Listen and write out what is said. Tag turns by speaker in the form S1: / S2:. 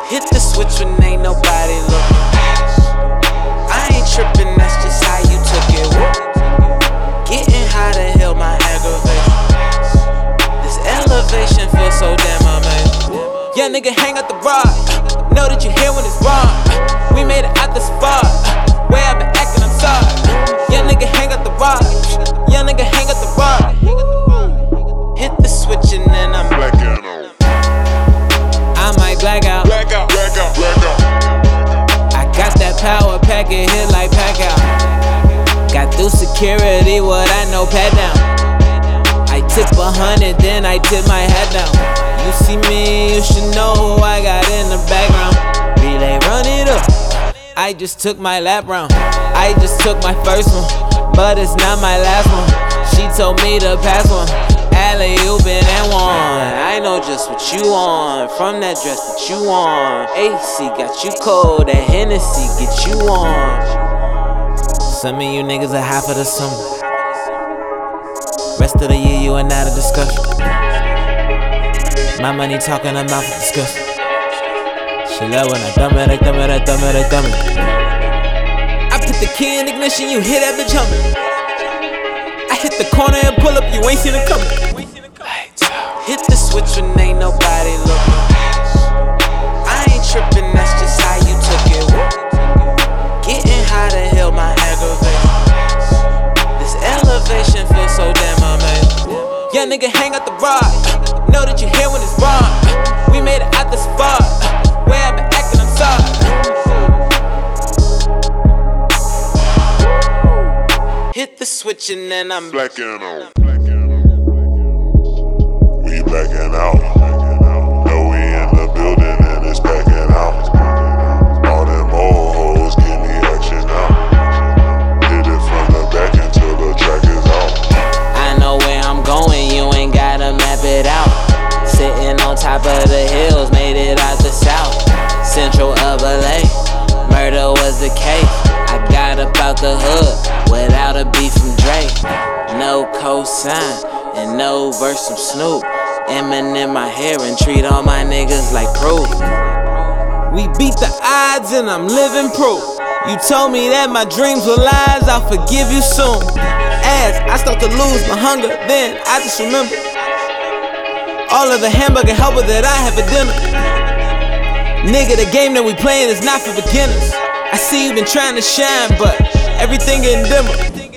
S1: Hit the switch when ain't nobody looking. I ain't tripping, that's just how you took it. Getting high to heal my aggravation. This elevation feels so damn amazing. Young nigga hang out the rod. Know that you hear when it's wrong. We made it out the spot. Way I've been acting, I'm sorry. Young nigga hang out the rod. Young nigga hang out the rod. Hit the switch and then I'm
S2: blacking out.
S1: I might black out.
S2: Black out, black out, black out.
S1: I got that power pack, it hit like pack out. Got through security, what I know, pat down. I tip 100, then I tip my hat down. You see me, you should know who I got in the background. Relay, run it up. I just took my lap round. I just took my first one, but it's not my last one. She told me to pass one. Alley-oopin' and one. I know just what you want from that dress that you want. AC got you cold, that Hennessy get you on. Some of you niggas are high for the summer. Rest of the year you are not a discussion. My money talking, I'm out for discussion. She love when I dumb it, I dumb it, I dumb it, I dumb it. I put the key in ignition, you hear that bitch humming. I hit the corner and pull up, you ain't seen it coming. Hit the switch when ain't nobody looking. I ain't tripping, that's just how you took it. Getting high to heal my aggravation. This elevation feels so damn amazing. Young nigga hang out the rod. Know that you hear when it's wrong. We made it out the spot. Way I've been acting, I'm sorry. Hit the switch and then I'm
S2: blacking out. We blacking out. Know we in the building and it's blacking out. All them old hoes give me action now. Hit it from the back until the track is out.
S1: I know where I'm going, you ain't gotta map it out. Sitting on top of the hills, made it out the south. Central of LA, murder was the case. I got up out the hood without a beef from Drake. No cosign and no verse from Snoop. Eminem my hair and treat all my niggas like proof. We beat the odds and I'm living proof. You told me that my dreams were lies, I'll forgive you soon. As I start to lose my hunger, then I just remember all of the hamburger helper that I had for dinner. Nigga, the game that we playing is not for beginners. I see you been trying to shine, but everything getting dimmer.